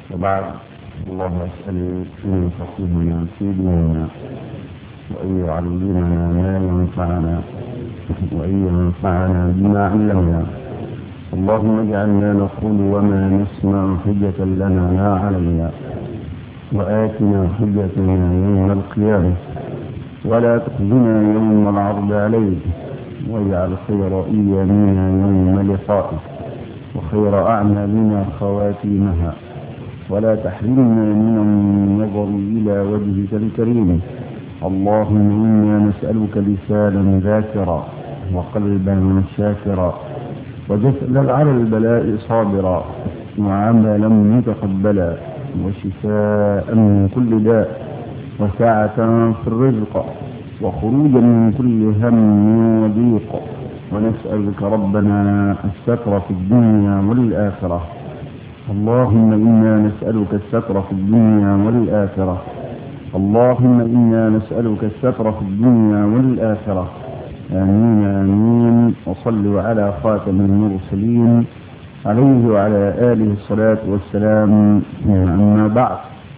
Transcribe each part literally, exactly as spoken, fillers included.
وبعد، الله أسأل أن يفقهنا في ديننا وأن يعلمنا ما ينفعنا وأن ينفعنا بما علمنا. اللهم اجعلنا نقول وما نسمع حجة لنا لا علينا، وآتنا حجتنا يوم القيامة، ولا تخزنا يوم العرض عليك، واجعل خير أيامنا يوم لقائك، وخير أعمالنا خواتيمها، ولا تحرمنا من النظر إلى وجهك الكريم. اللهم إنا نسألك لسانا ذاكرا وقلبا شاكرا وجسدا على البلاء صابرا وعملا متقبلا وشفاء من كل داء وسعة في الرزق وخروجا من كل هم وضيق. ونسألك ربنا الستر في الدنيا والآخرة. اللهم إنا نسألك الستر في الدنيا والآخرة. اللهم إنا نسألك الستر في الدنيا والآخرة. آمين آمين. وصلوا على خاتم المرسلين عليه وعلى آله الصلاة والسلام. أما بعد،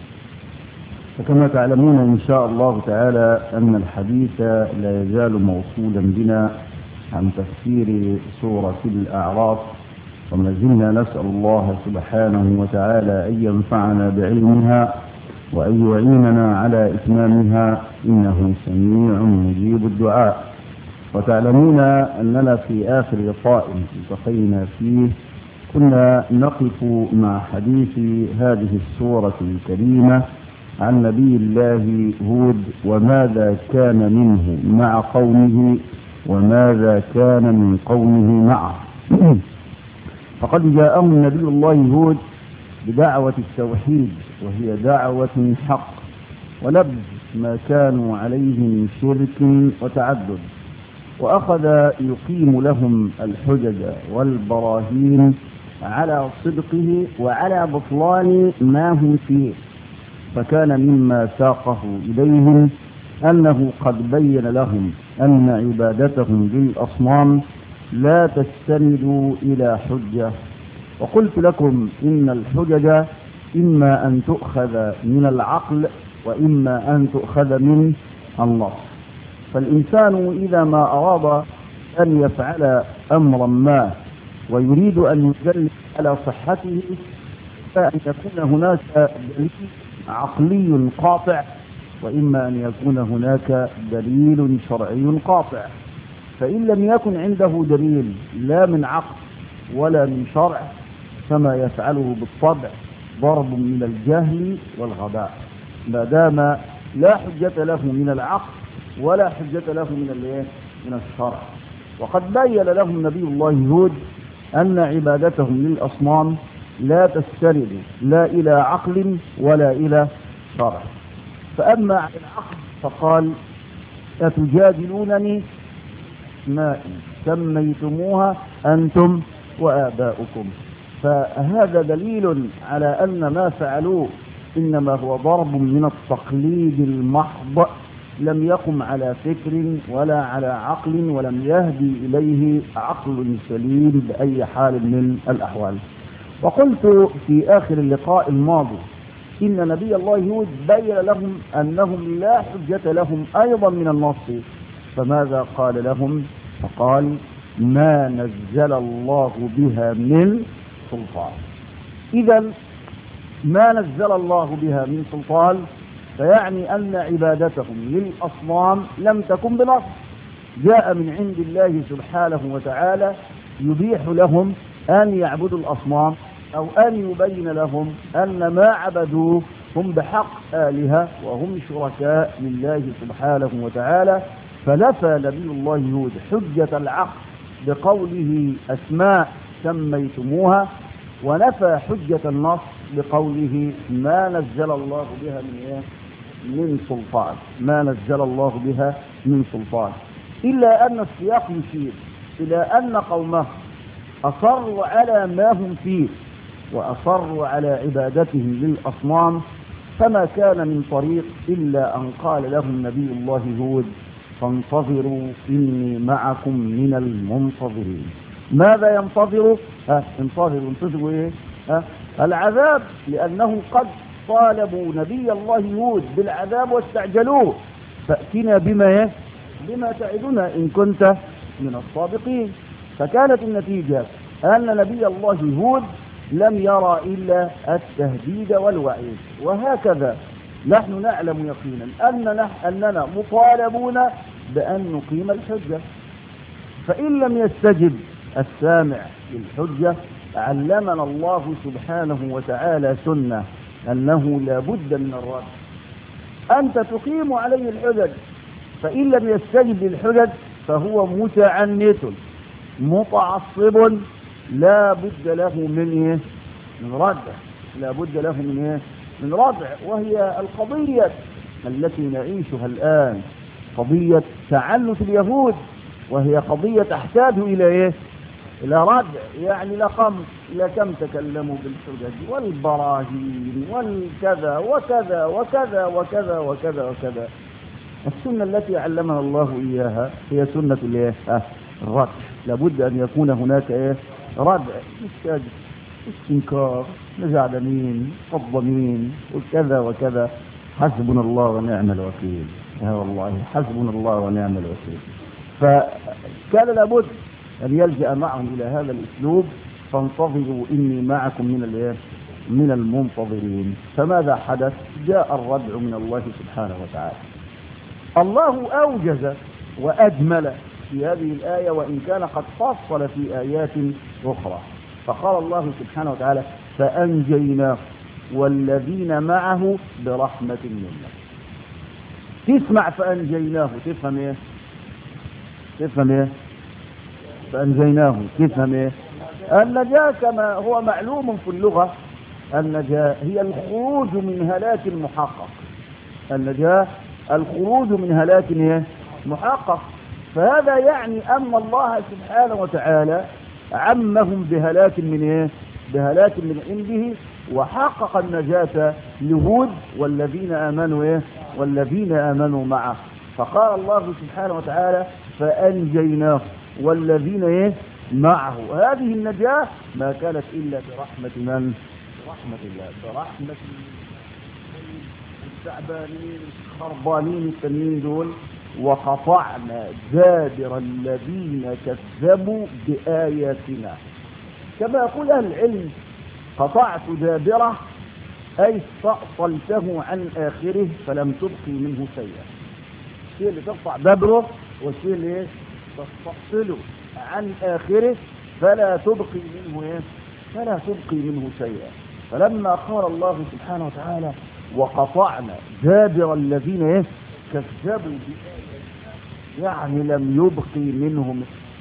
فكما تعلمون إن شاء الله تعالى أن الحديث لا يزال موصولا بنا عن تفسير سورة الأعراف، وما زلنا نسأل الله سبحانه وتعالى أن ينفعنا بعلمها وأن يعيننا على إتمامها، إنه سميع مجيب الدعاء. وتعلمون أننا في آخر لقاء التقينا فيه كنا نقف مع حديث هذه السورة الكريمة عن نبي الله هود، وماذا كان منه مع قومه وماذا كان من قومه معه. فقد جاءهم نبي الله هود بدعوة التوحيد، وهي دعوة حق، ونبذ ما كانوا عليه من شرك وتعدد، وأخذ يقيم لهم الحجج والبراهين على صدقه وعلى بطلان ما هم فيه. فكان مما ساقه إليهم أنه قد بين لهم أن عبادتهم للأصنام لا تستند إلى حجة. وقلت لكم إن الحجج إما أن تؤخذ من العقل وإما أن تؤخذ من النص. فالإنسان إذا ما أراد أن يفعل أمرا ما ويريد أن يدل على صحته، فأن يكون هناك دليل عقلي قاطع، وإما أن يكون هناك دليل شرعي قاطع. فإن لم يكن عنده دليل لا من عقل ولا من شرع، فما يفعله بالطبع ضرب من الجهل والغباء، ما دام لا حجة له من العقل ولا حجة له من من الشرع. وقد بين لهم نبي الله هود أن عبادتهم للأصنام لا تستند لا إلى عقل ولا إلى شرع. فأما عن العقل فقال: أتجادلونني ما سميتموها أنتم وآباؤكم. فهذا دليل على أن ما فعلوه إنما هو ضرب من التقليد المحض، لم يقم على فكر ولا على عقل، ولم يهدي إليه عقل سليم بأي حال من الأحوال. وقلت في آخر اللقاء الماضي إن نبي الله هود بين لهم أنهم لا حجة لهم أيضا من النص. فماذا قال لهم؟ فقال: ما نزل الله بها من سلطان. إذا ما نزل الله بها من سلطان فيعني أن عبادتهم للأصنام لم تكن بنص، جاء من عند الله سبحانه وتعالى يبيح لهم أن يعبدوا الأصنام، أو أن يبين لهم أن ما عبدوه هم بحق آلهة وهم شركاء لله سبحانه وتعالى. فنفى نبي الله هود حجة العقل بقوله أسماء سميتموها، ونفى حجة النص بقوله ما نزل الله بها من إيه؟ من سلطان. ما نزل الله بها من سلطان. إلا أن السياق يشير إلى أن قومه أصروا على ما هم فيه وأصروا على عبادتهم للأصنام، فما كان من طريق إلا أن قال لهم نبي الله هود: فانتظروا إني معكم من المنتظرين. ماذا ينتظروا؟ ها انتظروا انتظروا ايه؟ ها العذاب لأنهم قد طالبوا نبي الله هود بالعذاب واستعجلوه، فأتنا بما بما تعدنا إن كنت من الصادقين. فكانت النتيجة أن نبي الله هود لم يرى إلا التهديد والوعيد. وهكذا نحن نعلم يقينا أننا, أننا مطالبون بأن نقيم الحجة، فإن لم يستجب السامع للحجة علمنا الله سبحانه وتعالى سنة أنه لا بد من الرد. أنت تقيم عليه الحجج، فإن لم يستجب للحجج فهو متعنت متعصب لا بد له من إيه؟ من ردع، لا بد له من إيه؟ من ردع. وهي القضية التي نعيشها الآن قضية تعنت اليهود، وهي قضية تحتاج إلى إيه؟ إلى ردع. يعني لكم لكم تكلموا بالحجج والبراهين والكذا وكذا وكذا وكذا وكذا وكذا. السنة التي علمنا الله إياها هي سنة الإيه؟ الردع. لابد أن يكون هناك إيه؟ ردع، مش استنكار نزعلانين قضمين وكذا وكذا. حسبنا الله ونعم الوكيل. يا والله حسبنا الله ونعم الوكيل. فكان لابد أن يلجأ معهم إلى هذا الأسلوب. فانتظروا إني معكم من الإيه؟ من المنتظرين. فماذا حدث؟ جاء الردع من الله سبحانه وتعالى. الله أوجز وأجمل في هذه الآية، وإن كان قد فصل في آيات أخرى. فقال الله سبحانه وتعالى فأنجيناه والذين معه برحمة منا. تسمع فأنجيناه تفهم إيه؟ تفهم إيه؟ فأنجيناه تفهم إيه؟ النجاة كما هو معلوم في اللغة، النجاة هي الخروج من هلاك محقق. النجاة الخروج من هلاك إيه؟ محقق. فهذا يعني أن الله سبحانه وتعالى عمهم بهلاك من إيه؟ بهلاك من عنده، وحقق النجاة لهود والذين آمنوا إيه؟ والذين آمنوا معه. فقال الله سبحانه وتعالى فأنجيناه والذين إيه؟ معه. هذه النجاة ما كانت إلا برحمة من؟ برحمة الله، برحمة التعبانين الخربانين التنين دول. وقطعنا دابر الذين كذبوا بآياتنا. كما يقول أهل العلم قطعت دابره أي استأصلته عن آخره فلم تبقي منه شيئا. الشيء اللي تقطع دابره والشيء اللي تستأصله عن آخره فلا تبقي منه إيه؟ فلا تبقي منه شيئا. فلما قال الله سبحانه وتعالى وقطعنا دابر الذين إيه؟ كذبوا بآياتنا، يعني لم يبقي منهم.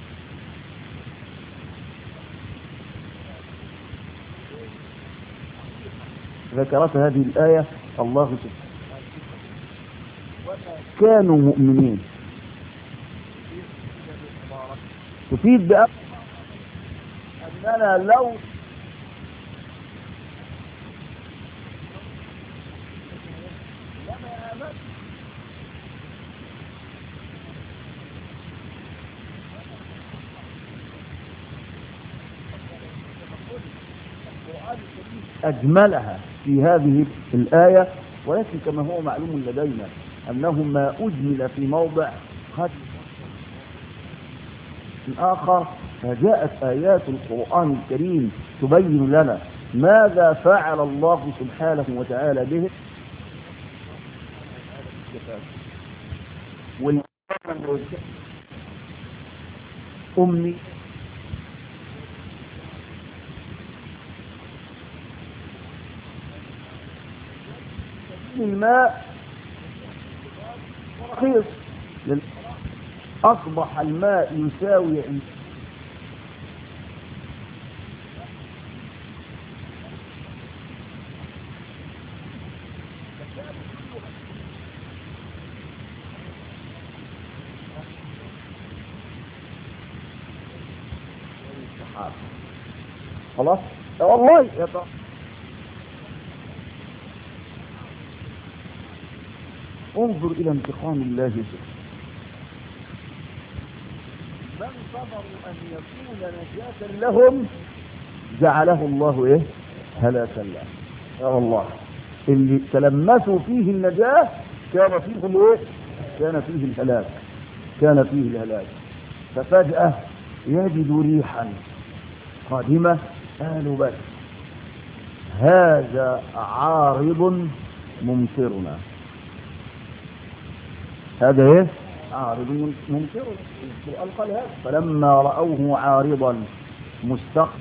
ذكرت هذه الآية الله سبحانه كانوا مؤمنين. تفيد بأن أننا لو أجملها في هذه الآية، ولكن كما هو معلوم لدينا أنه ما أجمل في موضع قد آخر. فجاءت آيات القرآن الكريم تبين لنا ماذا فعل الله سبحانه وتعالى به. أمي الماء رخيص، أصبح الماء يساوي عند خلاص والله يا طبعا. انظر إلى انتقام الله سبحانه. من صبروا أن يكون نجاة لهم جعله الله إيه؟ هلاكا له. يا والله اللي تلمسوا فيه النجاة كان فيه الايه؟ كان فيه الهلاك، كان فيه الهلاك. ففجأة يجد ريحا قادمة، قالوا بس هذا عارض ممطرنا. هذا ايه؟ عارض ممطرنا. القرآن قال هذا. فلما رأوه عارضا مستقبل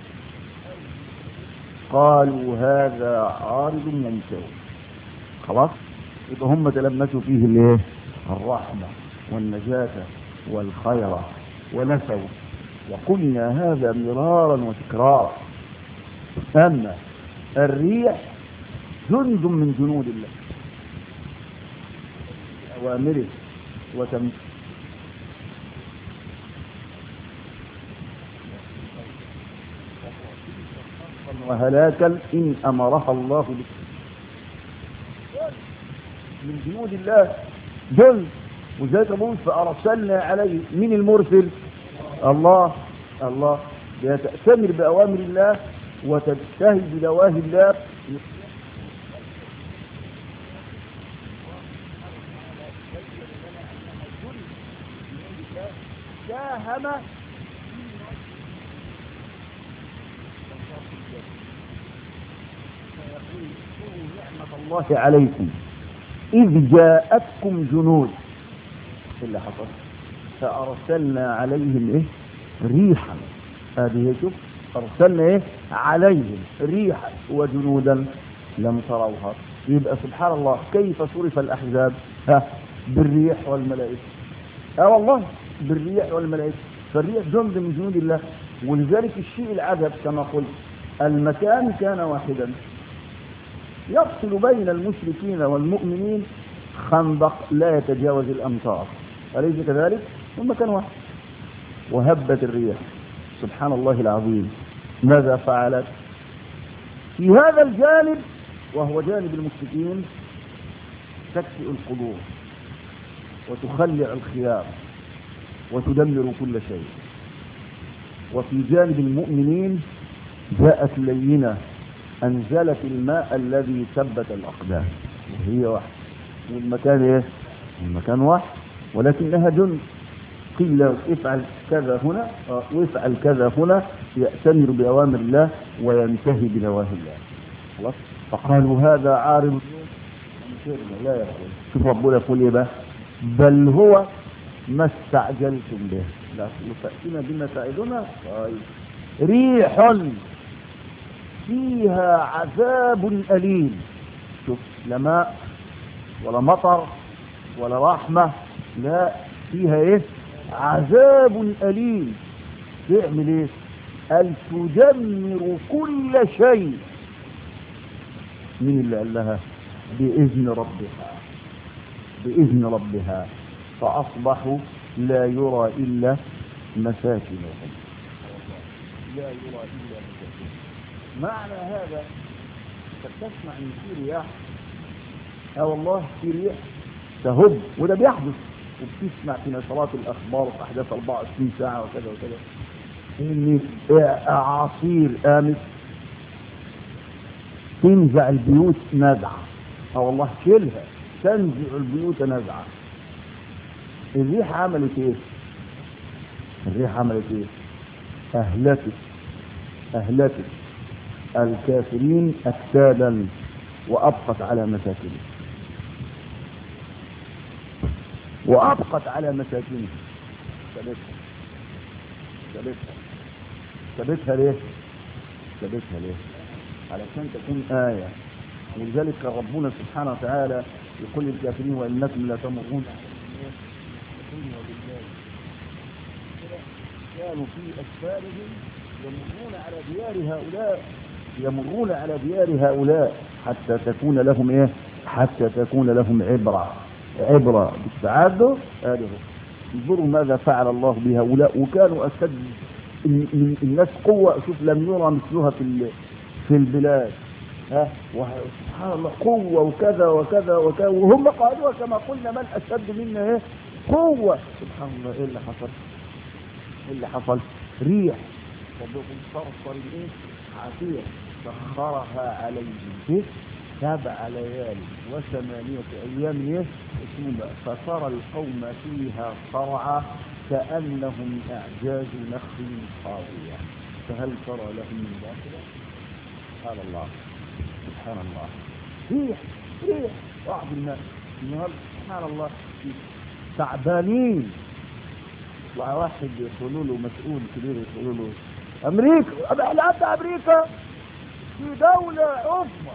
قالوا هذا عارض ممطر. خلاص يبقى هم تلمسوا فيه الايه؟ الرحمة والنجاة والخير ونسوا. وقلنا هذا مرارا وتكرارا. أما الريح جند من جنود الله أوامره وتم وهلاكا إن أمرها الله بك من جنود الله جند. وذلك نقول فأرسلنا عليه من المرسل الله. الله يتأتمر بأوامر الله وتجتهد بنواهي الله. ساهم نعمة الله عليكم إذ جاءتكم جنود. اللي حصل فأرسلنا عليهم إيه؟ ريحا. هذه شوف أرسلنا إيه؟ عليهم ريحا وجنودا لم تروها. يبقى سبحان الله كيف صرف الأحزاب؟ ها بالريح والملائكة. اه والله بالريح والملائكة. فالريح جند من جنود الله. ولذلك الشيء العجب كما قلت المكان كان واحدا يفصل بين المشركين والمؤمنين خندق لا يتجاوز الأمتار، أليس كذلك؟ المكان واحد. وهبت الريح سبحان الله العظيم. ماذا فعلت في هذا الجانب وهو جانب المشركين؟ تكفئ القدور وتخلع الخيام وتدمر كل شيء. وفي جانب المؤمنين جاءت لينة أنزلت الماء الذي ثبت الأقدام. وهي واحد والمكان إيه؟ المكان واحد ولكنها جند. قيل افعل كذا هنا وافعل كذا هنا يأتمر بأوامر الله وينتهي بنواهي الله. خلاص. فقالوا هذا عارض لا يقول. شوف ربنا يقول ايه بقى؟ بل هو ما استعجلتم به. لا فأتنا بما تعدنا. طيب ريح فيها عذاب أليم. شوف لا ماء ولا مطر ولا رحمة، لا فيها ايه؟ عذاب أليم. تعمل ايه؟ قال تدمر كل شيء. من اللي قال لها؟ بإذن ربها. بإذن ربها. فأصبحوا لا يرى إلا مساكنهم. لا يرى إلا مساكنهم. معنى هذا تسمع ان في رياح. اه والله في ريح تهب وده بيحدث. وبتسمع في نشرات الأخبار وفي أحداث أربعة وعشرين ساعة وكذا وكذا إن أعاصير قامت تنزع البيوت نزعة. اه والله شيلها تنزع البيوت نزعة. الريح عملت ايه؟ الريح عملت ايه؟ أهلكت أهلكت الكافرين أكتادا وأبقت على مساكنهم. وأبقت على مساكنهم. ثبتها ثبتها ثبتها ليه؟ ثبتها ليه؟ علشان تكون آية. ولذلك ربنا سبحانه وتعالى يقول للكافرين وإنكم لا تمرون كانوا في أسفارهم يمرون على ديار هؤلاء يمرون على ديار هؤلاء حتى تكون لهم إيه؟ حتى تكون لهم عبرة عبرة بالتعادل. هذه انظروا ماذا فعل الله بهؤلاء. وكانوا أشد من الناس قوة. شوف لم يرى مثلها في في البلاد. ها سبحان الله قوة وكذا وكذا وكذا وهم قالوا كما قلنا من أشد منا ايه قوة. سبحان الله ايه اللي حصل؟ ايه اللي حصل؟ ريح ربكم صرصر ايه عافية سخرها عليهم سبع ليال وثمانية أيام حسوما فترى القوم فيها صرعى كأنهم أعجاز نخل خاوية فهل ترى لهم من باقية؟ سبحان الله سبحان الله. ريح ريح بعض الناس النهارده سبحان الله تعبانين. واحد يقولوا له مسؤول كبير يقولوا له أمريكا لا أنت أمريكا في دولة عظمى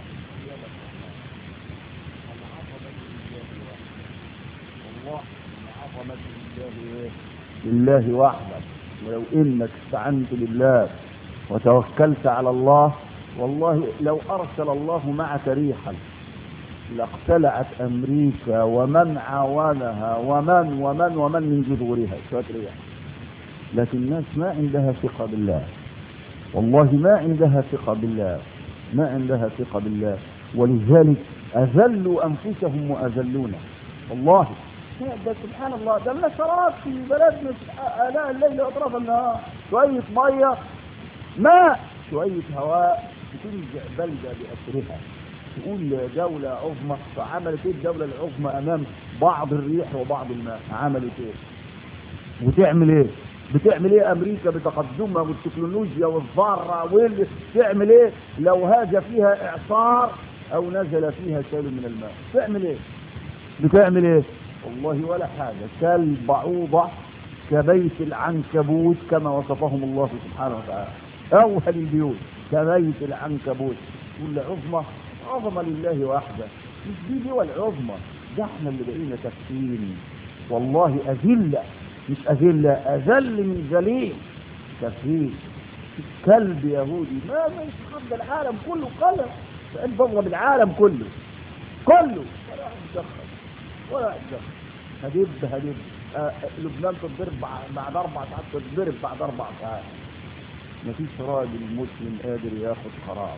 والله عظمة لله لله وحده. ولو إنك استعنت بالله وتوكلت على الله والله لو أرسل الله معك ريحا لاقتلعت أمريكا ومن عاونها ومن ومن ومن من جذورها شوية ريح. لكن الناس ما عندها ثقة بالله والله ما عندها ثقة بالله ما عندها ثقة بالله ولذلك أذلوا أنفسهم وأذلونا والله. ده سبحان الله ده النشرات في بلدنا آلاء الليل وأطراف النهار شوية مية ماء شوية هواء تنزع بلدة بأسرها. تقول دولة عظمى فعملت ايه الدولة العظمى أمام بعض الريح وبعض الماء؟ عملت ايه؟ وتعمل ايه؟ بتعمل ايه امريكا بتقدمها والتكنولوجيا والذره واللي تعمل ايه لو هاج فيها اعصار او نزل فيها سيل من الماء؟ تعمل ايه؟ بتعمل ايه؟ والله ولا حاجه. كالبعوضه كبيت العنكبوت كما وصفهم الله سبحانه وتعالى. اوهل البيوت كبيت العنكبوت. كل عظمى عظمه لله وحده. مش دي دول عظمى ده احنا اللي بقينا كافرين والله اذله مش أذلة أذل من ذليل كفيل كلب يهودي ما مش خد العالم كله قلم فأنت بضرب العالم كله كله ولا يتدخل ولا يتدخل. هدب هدب آه لبنان تضرب بعد أربع ساعات تضرب بعد أربع ساعات. ما فيش راجل مسلم قادر ياخد قرار.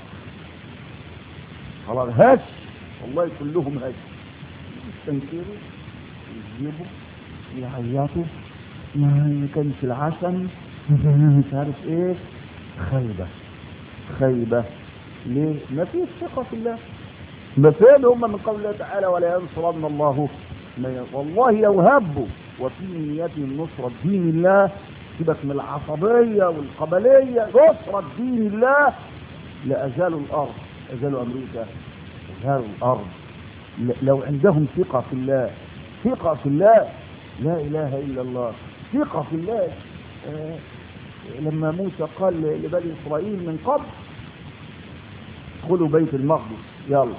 خلاص هش والله كلهم هش يستنكروا يجيبوا يعيطوا ما كانش العسل مش عارف ايه. خيبة خيبة ليه؟ ما فيش ثقة في الله. ما فين هم من قول الله تعالى ولا ينصرن الله والله لو هبوا وفي نيتهم نصرة دين الله. سيبك من العصبية والقبلية نصرة دين الله لأزالوا الأرض أزالوا أمريكا أزالوا الأرض. لو عندهم ثقة في الله ثقة في الله لا إله إلا الله ثقة في الله. آه لما موسى قال لبني إسرائيل من قبل ادخلوا بيت المقدس يلا.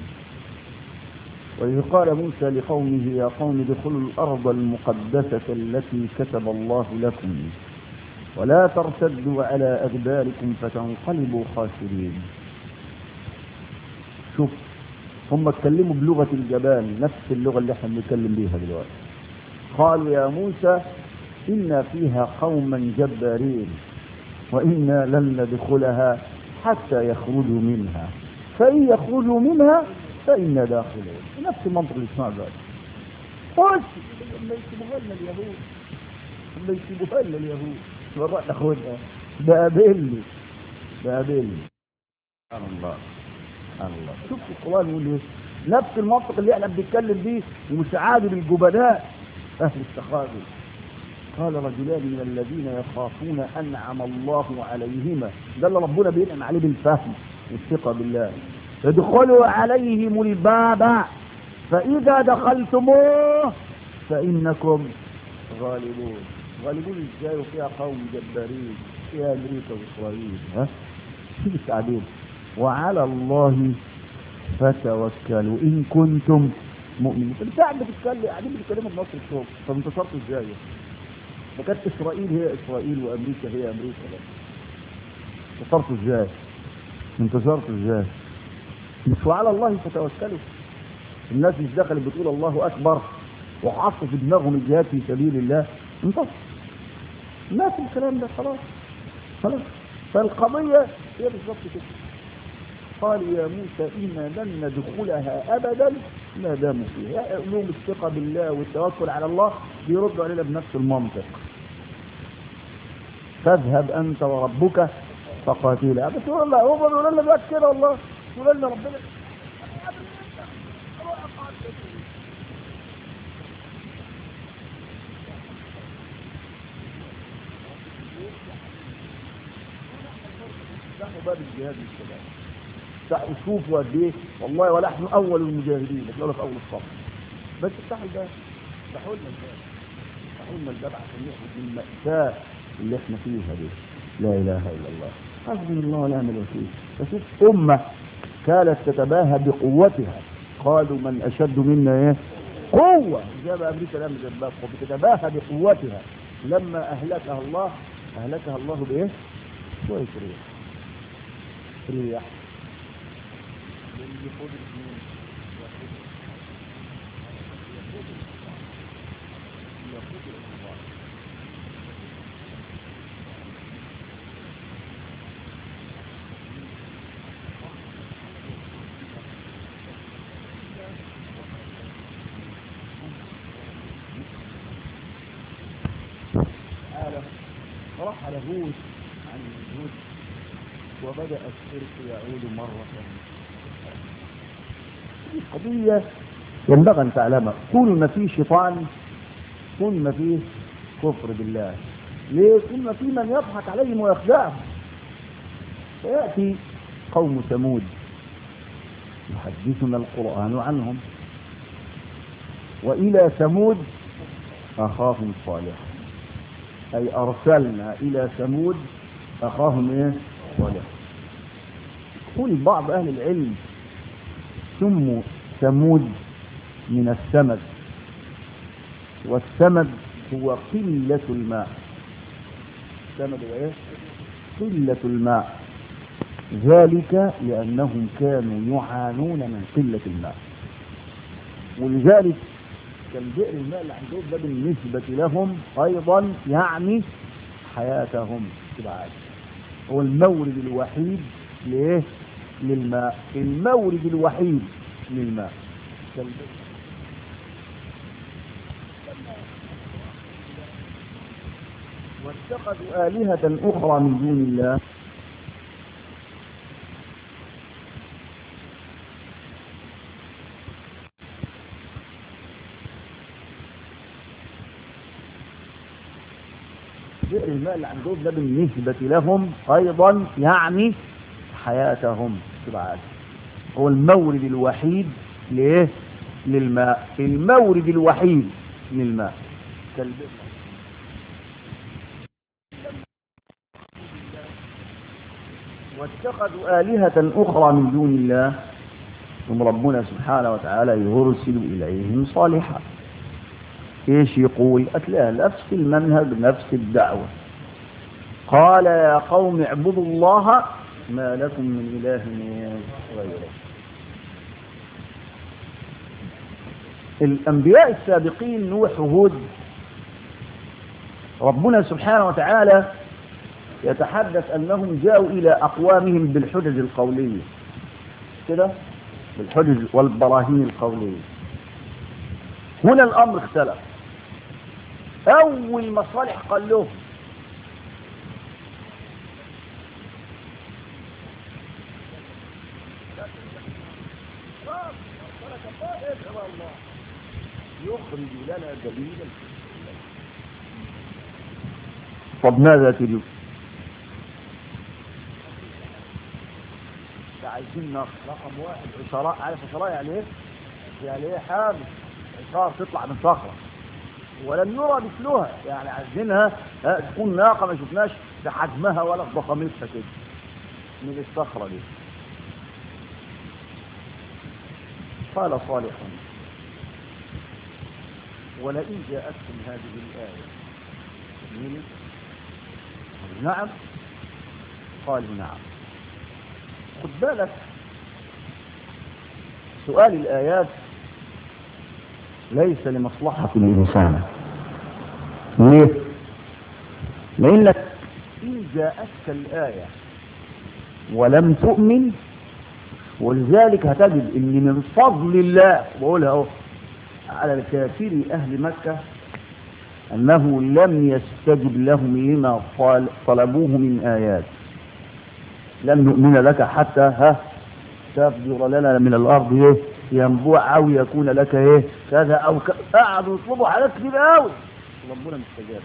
وإذ قال موسى لقومه يا قوم ادخلوا الأرض المقدسة التي كتب الله لكم ولا ترتدوا على أدباركم فتنقلبوا خاسرين. شوف هم اتكلموا بلغة الجبال نفس اللغة اللي احنا بنتكلم بيها دلوقتي. قالوا يا موسى إن فيها قوما جبارين وإنا لن ندخلها حتى يخرجوا منها فإن يخرجوا منها فإنا داخلون. نفس المنطق اللي اسمع ذلك. خش لما يسيبوها لنا اليهود لما يسيبوها لنا اليهود ونروح ناخدها بقابلني بقابلني. سبحان الله سبحان الله. شوف القرآن يقول ايه نفس المنطق اللي احنا بنتكلم بيه ومش عادي بالجبناء أهل التخاذل. قال رجلان من الذين يخافون أنعم الله عليهما ده اللي ربنا بينعم عليه بالفهم والثقة بالله. ادخلوا عليهم الباب فإذا دخلتموه فإنكم غالبون. غالبون ازاي وفيها قوم جبارين فيها أمريكا وإسرائيل ها مش تعديل. وعلى الله فتوكلوا إن كنتم مؤمنين. انت قاعد بتتكلم قاعدين بتتكلموا بنصر الشوق طب انتصرتوا ازاي؟ وكانت اسرائيل هي اسرائيل وامريكا هي امريكا بس. انتصرتوا ازاي؟ انتصرتوا ازاي؟ مش وعلى الله فتوكلوا. الناس مش دخلت بتقول الله اكبر وحطوا في دماغهم الجهاد في سبيل الله انتصر. ما في الكلام ده خلاص خلاص. فالقضيه هي بالظبط كده. قالوا يا موسى إنا لن ندخلها أبدا ما داموا فيها. علوم الثقة بالله والتوكل على الله بيردوا علينا بنفس المنطق. فاذهب أنت وربك فقاتيلا. بس والله هو بيقول لنا بس كده، والله يقول لنا ربنا افتحوا باب الجهاد للشباب. افتحوا شوفوا قد ايه والله، ونحن اول المجاهدين بتقولوا في اول الصف. بس افتحوا الباب، افتحوا لنا الباب، افتحوا لنا الباب عشان نخرج من المأساة اللي احنا فيها دي. لا اله الا الله، حسبنا الله ونعم الوكيل. فشوف امه كانت تتباهى بقوتها، قالوا من اشد منا ايه قوه، جاب امريكا لم جنبها، بتتباهى بقوتها. لما اهلكها الله اهلكها الله بايه؟ شويه ريح. ريح رحل هود عن الوجود وبدأ الشرك يعود مرة ثانية. قضية ينبغي أن تعلمها، طول ما فيه شيطان طول ما فيه كفر بالله. ليه؟ طول ما فيه من يضحك عليهم ويخدعهم. فيأتي قوم ثمود يحدثنا القرآن عنهم، وإلى ثمود أخاهم صالح، أي أرسلنا إلى ثمود أخاهم إيه؟ صالح. يقول بعض أهل العلم سموا ثمود من السمد، والسمد هو قلة الماء. السمد هو إيه؟ قلة الماء، ذلك لأنهم كانوا يعانون من قلة الماء. ولذلك كان بئر الماء اللي عندهم ده بالنسبة لهم أيضا يعني حياتهم. هو المورد الوحيد ليه؟ للماء، المورد الوحيد للماء. واتخذوا آلهة أخرى من دون الله بئر الماء اللي عندهم ده بالنسبة لهم أيضا يعني حياتهم. هو المورد الوحيد ليه؟ للماء، المورد الوحيد للماء. واتخذوا آلهة أخرى من دون الله ثم ربنا سبحانه وتعالى يرسل إليهم صالحا. ايش يقول؟ أتلاها نفس المنهج نفس الدعوة. قال يا قوم اعبدوا الله ما لكم من إله غيره. الأنبياء السابقين نوح وهود ربنا سبحانه وتعالى يتحدث أنهم جاءوا إلى أقوامهم بالحجج القولية كده، بالحجج والبراهين القولية. هنا الأمر اختلف. أول ما صالح قال لهم يخرج لنا دليلا. طب ماذا تريد؟ عايزين رقم واحد عشراء. عارف عشراء يعني ايه؟ يعني ايه؟ حامل عشار تطلع من صخرة ولم يرى مثلها، يعني عايزينها تكون ناقة ما شفناش بحجمها ولا بضخامتها كده من الصخرة دي. قال صالح ولئن جاءتكم هذه الآية من نعم قالوا نعم. خد بالك سؤال الآيات ليس لمصلحة الإنسان. ليه؟ لأنك إن جاءتك الآية ولم تؤمن، ولذلك هتجد إن من فضل الله بقولها أهو على الكافر أهل مكة أنه لم يستجب لهم لما طلبوه من آيات. لن نؤمن لك حتى ها تفجر لنا من الارض ايه ينبوع او يكون لك ايه كذا او ك... قعدوا يطلبوا حاجات كتير قوي ربنا مستجاب.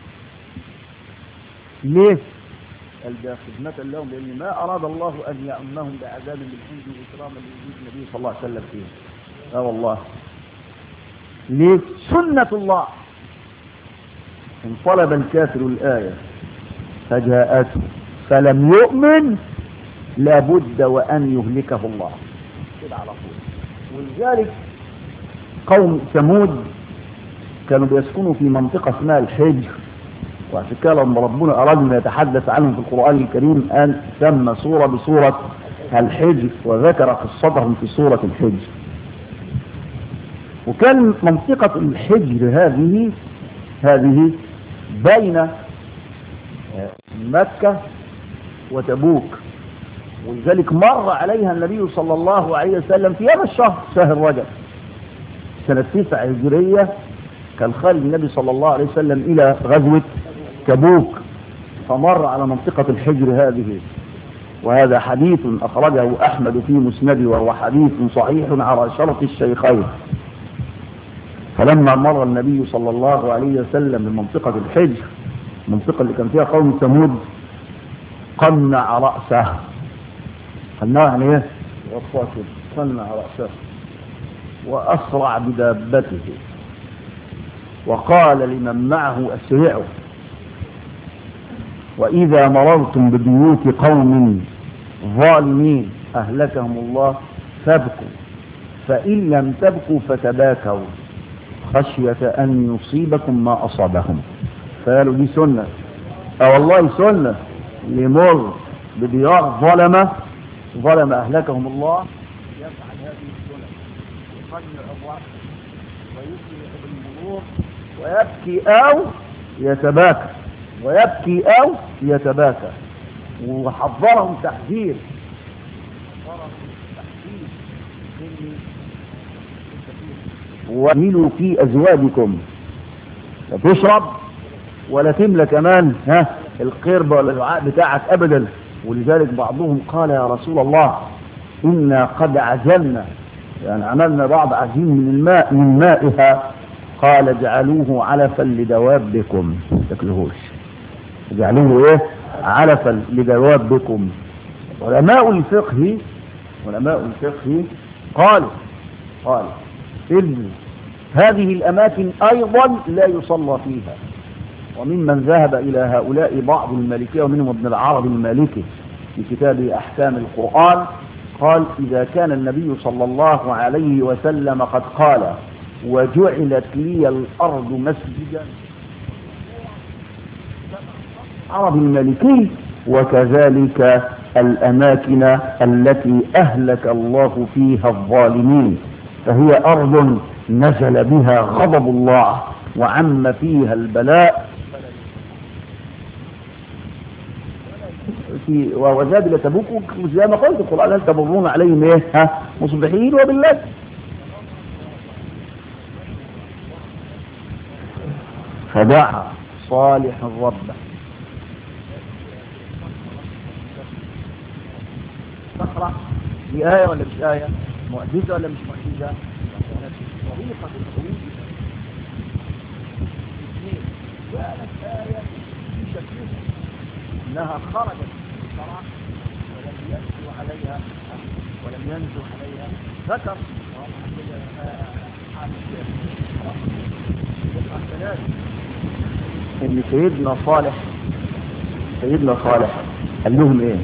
ليه؟ قال ده خدمة لهم، لان ما اراد الله ان يعمهم بعذاب من عنده اكراما لوجود النبي صلى الله عليه وسلم فيه. اه والله. ليه؟ سنة الله. ان طلب الكافر الآية فجاءته فلم يؤمن لابد وأن يهلكه الله كده على طول. ولذلك قوم ثمود كانوا بيسكنوا في منطقة اسمها الحجر، وعشان كده لما ربنا أراد أن يتحدث عنهم في القرآن الكريم أن سمى سورة بسورة الحجر وذكر قصتهم في سورة الحجر. وكان منطقة الحجر هذه هذه بين مكة وتبوك، ولذلك مر عليها النبي صلى الله عليه وسلم في هذا الشهر شهر رجب سنة تسعة هجرية. كان خارج النبي صلى الله عليه وسلم إلى غزوة تبوك فمر على منطقة الحجر هذه، وهذا حديث أخرجه أحمد في مسنده وهو حديث صحيح على شرط الشيخين. فلما مر النبي صلى الله عليه وسلم بمنطقة الحجر المنطقة اللي كان فيها قوم ثمود قنع رأسه. قنع يعني ايه؟ قنع رأسه وأسرع بدابته وقال لمن معه أسرعوا، وإذا مررتم ببيوت قوم ظالمين أهلكهم الله فابكوا، فإن لم تبكوا فتباكوا خشية أن يصيبكم ما أصابهم. فقالوا دي سنة، أو والله سنة لمر بديار ظلمة ظلم أهلكهم الله يفعل هذه السنة يقنع الرأس ويسرع بالمرور ويبكي أو يتباكى ويبكي أو يتباكى. وحذرهم تحذير حذرهم تحذير وميلوا في أزواجكم لا تشرب ولا تملى كمان ها القرب ولا الوعاء بتاعك أبدا. ولذلك بعضهم قال يا رسول الله إنا قد عزلنا، يعني عملنا بعض عزيم من الماء من مائها. قال اجعلوه علفا لدوابكم تاكلوهوش، اجعلوه ايه علفا لدوابكم. علماء الفقه علماء الفقه قالوا قالوا إن هذه الأماكن أيضا لا يصلى فيها. وممن ذهب إلى هؤلاء بعض المالكية ومنهم ابن العربي المالكي في كتابه أحكام القرآن قال إذا كان النبي صلى الله عليه وسلم قد قال وجعلت لي الأرض مسجدا عربي المالكي وكذلك الأماكن التي أهلك الله فيها الظالمين فهي أرض نزل بها غضب الله وعم فيها البلاء. في وزاد لتبوك زي ما قلت القرآن هل تمرون عليهم ايه ها مصبحين وبالله. فدعا صالح ربه تقرأ دي آية ولا مش آية؟ معجزة ولا مش معجزة؟ طريقة الخروج اثنين كانت آية في شكلها إنها خرجت من الصراع ولم ينزل عليها ولم ينزل عليها ذكر إن سيدنا صالح سيدنا صالح قال لهم إيه؟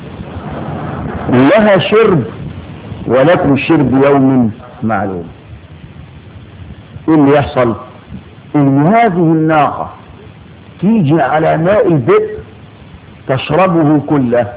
لها شرب ولكم شرب يوم معلوم. ايه اللي يحصل؟ ان هذه الناقة تيجي على ماء البئر تشربه كله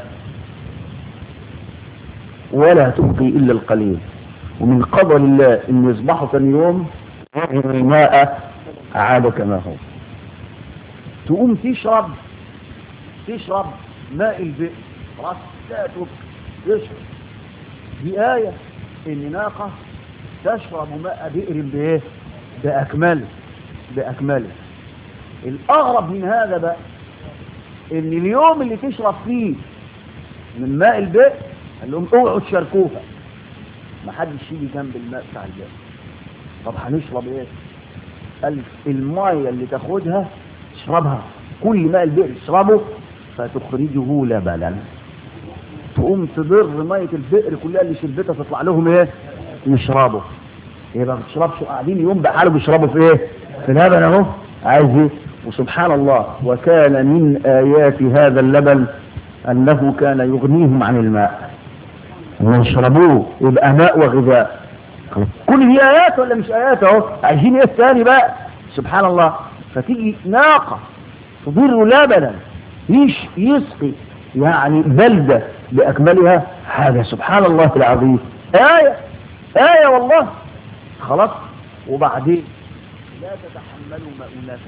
ولا تبقي الا القليل، ومن قدر الله ان يصبحوا ثاني يوم الماء عاد كما هو. تقوم تشرب تشرب ماء البئر خلاص لا تبقي يشرب. دي آية إن ناقة تشرب ماء بئر بإيه؟ بأكمله بأكمله. الأغرب من هذا بقى إن اليوم اللي تشرب فيه من ماء البئر قال لهم اوعوا تشاركوها، ما حدش يجي جنب الماء بتاع البئر. طب هنشرب ايه؟ قال المايه اللي تاخدها اشربها، كل ماء البئر اشربه فتخرجه لبنا، تقوم تضر ميه البئر كلها اللي شربتها تطلع لهم ايه؟ يشربوا. يبقى ما بتشربش قاعدين يوم بحاله بيشربوا في ايه؟ في لبن اهو. عايز ايه؟ وسبحان الله وكان من آيات هذا اللبن أنه كان يغنيهم عن الماء ويشربوه، يبقى ماء وغذاء. كل دي آيات ولا مش آيات اهو؟ عايزين ايه الثاني بقى؟ سبحان الله. فتيجي ناقة تضر لبنا يش يسقي يعني بلدة بأكملها، هذا سبحان الله العظيم آية آية والله. خلاص. وبعدين لا تتحملوا مؤونته،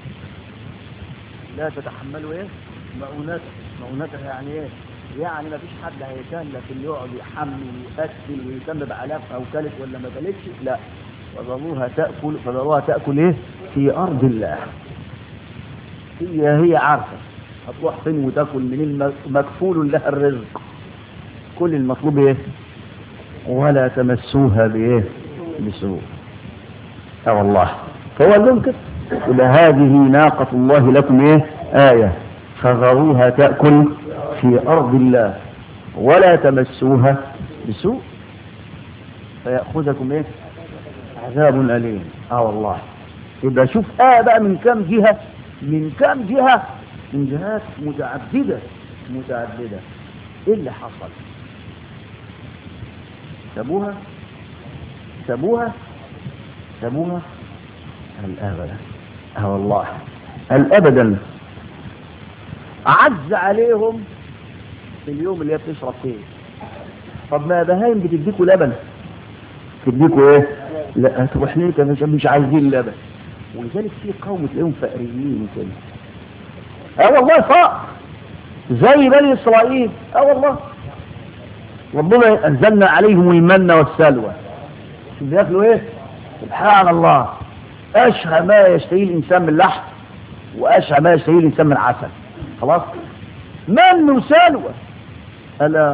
لا تتحملوا ايه؟ مؤونته. مؤونته يعني ايه؟ يعني ما فيش حد هيكلف اللي يقعد يحمل ويأكل ويهتم بعلافها او كلت ولا ما كلتش، لا. فذروها تأكل فذروها تأكل ايه؟ في أرض الله. هي هي عارفة هتروح فين وتاكل منين، مكفول لها الرزق. كل المطلوب ايه؟ ولا تمسوها بايه؟ بسوء. اه والله. فهو لهم كده. يبقى هذه ناقة الله لكم ايه؟ آية، فذروها تأكل في أرض الله ولا تمسوها بسوء فيأخذكم ايه؟ عذاب أليم. اه والله. يبقى شوف آية بقى من كم جهة، من كم جهة، من جهات متعددة متعددة. ايه اللي حصل؟ سابوها سابوها سابوها الأبدا. اه والله الأبدا. عز عليهم في اليوم اللي هي بتشرب فيه. طب ما بهايم بتديكوا لبن، تديكوا ايه؟ لا تروح ليه مش مش عايزين لبن. ولذلك في قوم تلاقيهم فقريين كده. اه والله فقر زي بني اسرائيل. اه والله. ربنا انزلنا عليهم المن والسلوى، بياكلوا ايه؟ سبحان الله. اشهى ما يشتهيه الانسان من لحم واشهى ما يشتهيه الانسان من عسل. خلاص. من وسلوى. الا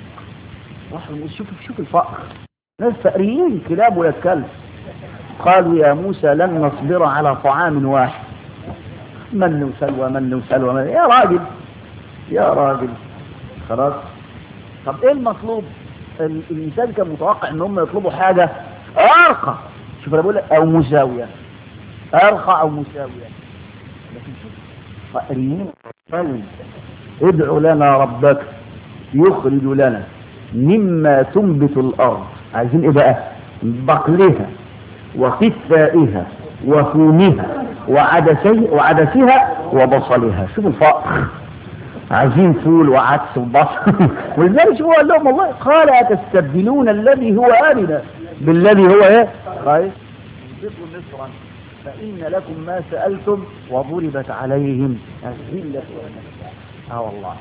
شوف شوف الفقر. ناس فقريين كلاب ولا كلب. قالوا يا موسى لن نصبر على طعام واحد. من وسلوى من وسلوى من. يا راجل يا راجل. خلاص. طب ايه المطلوب؟ الانسان كان متوقع ان هم يطلبوا حاجة ارقى. شوف انا بقول لك او مساوية، ارقى او مساوية. لكن شوف فقريين. ادعوا لنا ربك يخرج لنا مما تنبت الارض. عايزين ايه بقى؟ بقلها وقثائها وفومها وعدسي وعدسها وبصلها. شوف الفقر. عايزين فول وعدس وبصل. ولذلك هو قال لهم والله قال أتستبدلون الذي هو أدنى بالذي هو ايه؟ خير. انفقوا مصرا فإن لكم ما سألتم وضربت عليهم الذلة والمسكنة. اه والله.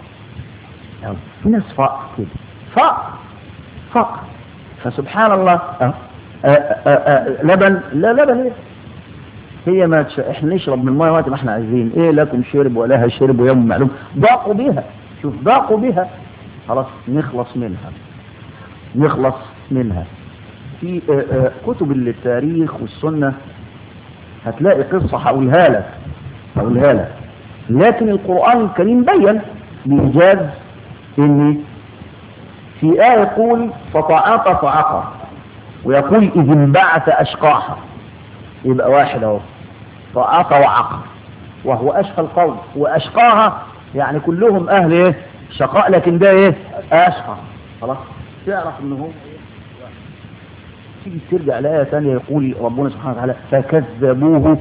في ناس فقر كده. فقر فقر. فسبحان الله. أه. أه أه أه لبن لا لبن ايه؟ هي ما تش... احنا نشرب من الماء وقت ما احنا عايزين. ايه لكم شرب ولها شرب يوم معلوم. ضاقوا بها. شوف ضاقوا بها. خلاص نخلص منها نخلص منها. في آآ آآ كتب التاريخ والسنة هتلاقي قصة هقولها لك هقولها لك لكن القرآن الكريم بين بإيجاز ان في آية يقول فطعاق فعقر، ويقول إذ انبعث أشقاها. يبقى واحد اهو طعاق وعقر، وهو أشقى القوم. وأشقاها يعني كلهم أهل إيه؟ شقاء، لكن ده إيه؟ أشقى. خلاص تعرف إنه هو. تيجي ترجع لآية ثانية يقول ربنا سبحانه وتعالى فكذبوه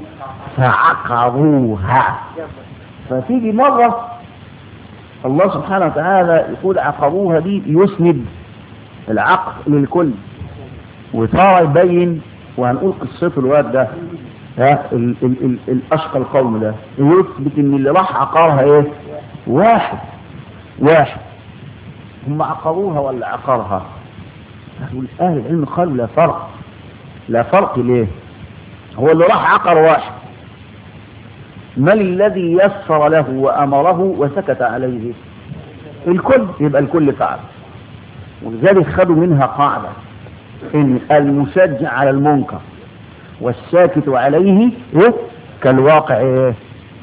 فعقروها. فتيجي مرة الله سبحانه وتعالى يقول عقروها دي يسند العقل للكل، وصار يبين وهنقول قصته الواد ده ها ال ال ال الاشقى القوم ده يثبت ان اللي راح عقرها ايه؟ واحد واحد. هم عقروها ولا عقرها؟ اهل العلم قالوا لا فرق. لا فرق ليه؟ هو اللي راح عقر واحد، من الذي يسر له وامره وسكت عليه؟ الكل يبقى الكل فعل. ولذلك خدوا منها قاعدة ان المشجع على المنكر والساكت عليه إيه؟ كالواقع ايه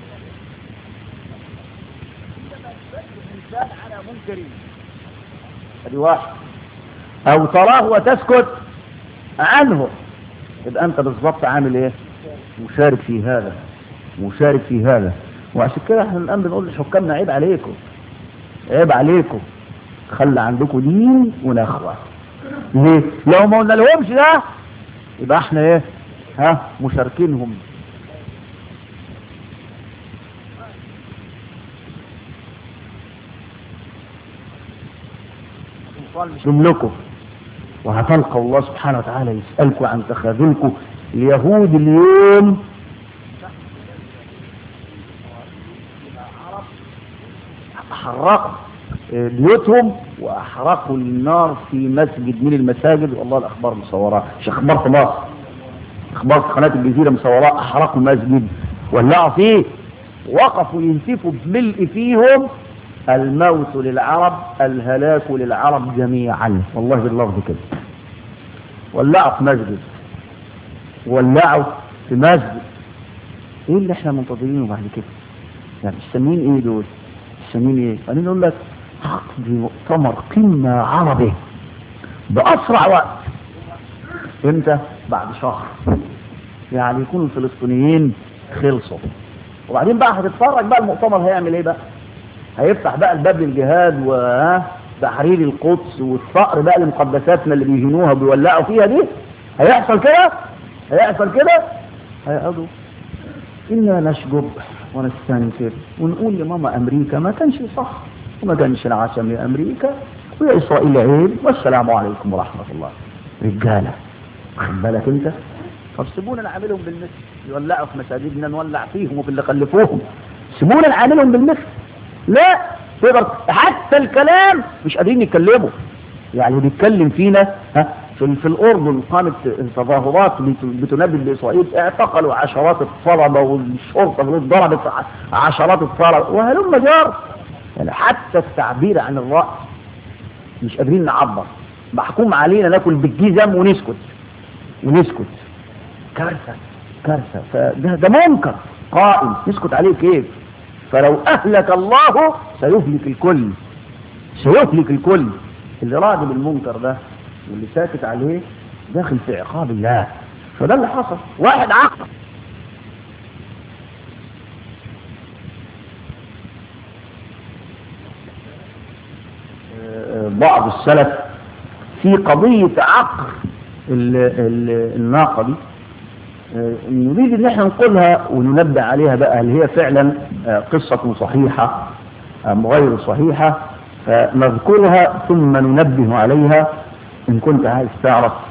على منكر ادي واحد، او تراه وتسكت عنه، يبقى انت بالظبط عامل ايه؟ مشارك في هذا، مشارك في هذا. وعشان كده احنا الان بنقول لحكامنا عيب عليكم، عيب عليكم، خلي عندكم دين ونخوة. ليه؟ لو ما قلنا لهمش ده يبقى احنا ايه؟ ها مشاركينهم. جملكم وهتلقى الله سبحانه وتعالى يسألكم عن تخاذلكم. اليهود اليوم حرقوا بيوتهم واحرقوا النار في مسجد من المساجد، والله الاخبار مصوراه، مش اخبار في مصر، اخبار في قناه الجزيره مصوراه، احرقوا المسجد ولعوا فيه، وقفوا ينسفوا بملء فيهم الموت للعرب الهلاك للعرب جميعا، والله باللفظ كده. ولعوا في مسجد، ولعوا في مسجد. ايه اللي احنا منتظرينه بعد كده؟ يعني مستنيين ايه دول؟ مستنيين ايه؟ بعدين نقول لك عقد مؤتمر قمة عربي بأسرع وقت. امتى؟ بعد شهر، يعني يكون الفلسطينيين خلصوا، وبعدين بقى هتتفرج بقى المؤتمر هيعمل ايه بقى. هيفتح بقى الباب للجهاد وتحرير القدس والثأر بقى لمقدساتنا اللي بيهنوها وبيولعوا فيها دي. هيحصل كده؟ هيحصل كده؟ هيقعدوا إنا نشجب ونستنكر ونقول لماما أمريكا ما كانش صح وما كانش العشم يا أمريكا ويا إسرائيل عيب والسلام عليكم ورحمة الله. رجالة خد بالك أنت، طب سيبونا نعاملهم بالمثل، يولعوا في مساجدنا نولع فيهم وفي اللي خلفوهم، سيبونا نعاملهم بالمثل. لا تقدر حتى الكلام مش قادرين يتكلموا. يعني بيتكلم فينا ها في, في الأردن قامت تظاهرات بتندد بإسرائيل، اعتقلوا عشرات الطلبة والشرطة ضربت عشرات الطلبة وهلم جار. يعني حتى التعبير عن الرأي مش قادرين نعبر، محكوم علينا ناكل بالجزم ونسكت ونسكت. كارثة كارثة. فده ده منكر قائم نسكت عليه كيف؟ فلو أهلك الله سيهلك الكل، سيهلك الكل. اللي راضي بالمنكر ده واللي ساكت عليه داخل في عقاب الله. فده اللي حصل. واحد عقل بعض السلف في قضية عقر الناقة دي، نريد ان احنا نقولها وننبه عليها بقى، هل هي فعلا قصة صحيحة ام غير صحيحة، فنذكرها ثم ننبه عليها ان كنت عايز تعرف